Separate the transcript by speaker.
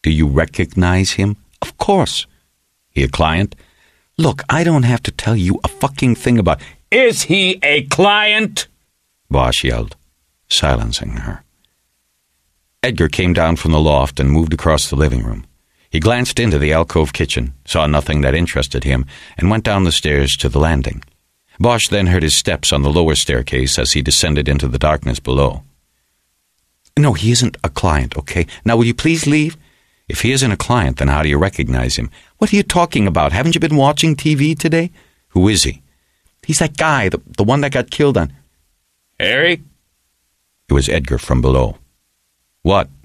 Speaker 1: Do you recognize him? Of course. He a client? Look, I don't have to tell you a fucking thing about... Is he a client? Bosch yelled, silencing her. Edgar came down from the loft and moved across the living room. He glanced into the alcove kitchen, saw nothing that interested him, and went down the stairs to the landing. Bosch then heard his steps on the lower staircase as he descended into the darkness below. No, he isn't a client, okay? Now, will you please leave? If he isn't a client, then how do you recognize him? What are you talking about? Haven't you been watching TV today? Who is he? He's that guy, the one that got killed on... Harry? It was Edgar from below. What?